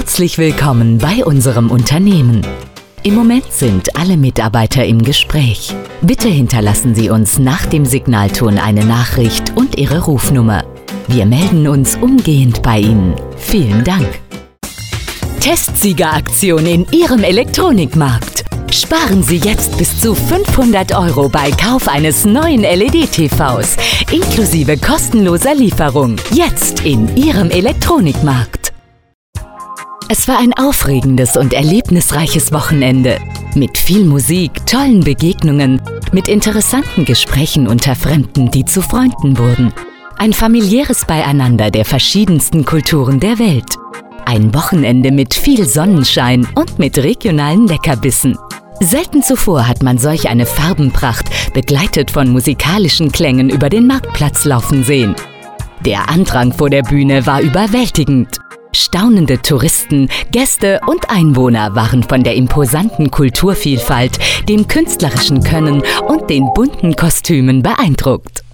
Herzlich willkommen bei unserem Unternehmen. Im Moment sind alle Mitarbeiter im Gespräch. Bitte hinterlassen Sie uns nach dem Signalton eine Nachricht und Ihre Rufnummer. Wir melden uns umgehend bei Ihnen. Vielen Dank. Testsiegeraktion in Ihrem Elektronikmarkt. Sparen Sie jetzt bis zu 500 € bei Kauf eines neuen LED-TVs, inklusive kostenloser Lieferung. Jetzt in Ihrem Elektronikmarkt. Es war ein aufregendes und erlebnisreiches Wochenende. Mit viel Musik, tollen Begegnungen, mit interessanten Gesprächen unter Fremden, die zu Freunden wurden. Ein familiäres Beieinander der verschiedensten Kulturen der Welt. Ein Wochenende mit viel Sonnenschein und mit regionalen Leckerbissen. Selten zuvor hat man solch eine Farbenpracht, begleitet von musikalischen Klängen, über den Marktplatz laufen sehen. Der Andrang vor der Bühne war überwältigend. Staunende Touristen, Gäste und Einwohner waren von der imposanten Kulturvielfalt, dem künstlerischen Können und den bunten Kostümen beeindruckt.